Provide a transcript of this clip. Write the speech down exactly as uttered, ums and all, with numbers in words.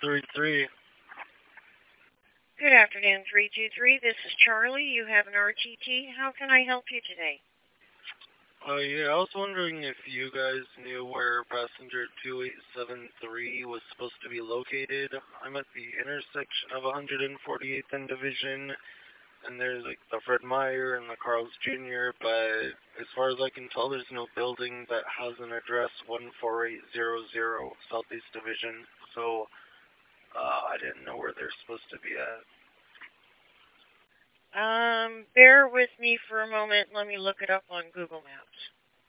three three. Good afternoon, three two three. This is Charlie. You have an R T T. How can I help you today? Uh, yeah, I was wondering if you guys knew where passenger two eight seven three was supposed to be located. I'm at the intersection of one forty-eighth and Division, and there's like the Fred Meyer and the Carl's Junior, but as far as I can tell, there's no building that has an address one four eight zero zero Southeast Division, so uh, I didn't know where they're supposed to be at. Um, bear with me for a moment. Let me look it up on Google Maps.